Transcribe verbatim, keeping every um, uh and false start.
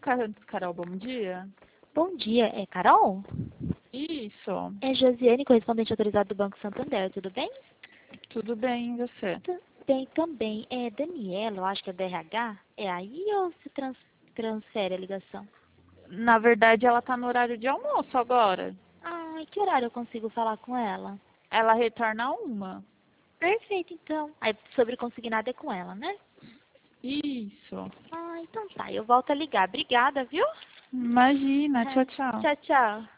Car- Carol, bom dia. Bom dia, é Carol? Isso, É Josiane, correspondente autorizado do Banco Santander, tudo bem? tudo bem, e você? Tudo bem também. É Daniela, eu acho que é D R H. É aí ou se trans transfere a ligação? Na verdade, ela tá no horário de almoço agora. Ai, que horário eu consigo falar com ela? Ela retorna uma. Perfeito, então. Aí sobre consignado é com ela, né? Isso. Ah, então tá, eu volto a ligar. Obrigada, viu? Imagina, tchau, tchau. Tchau, tchau.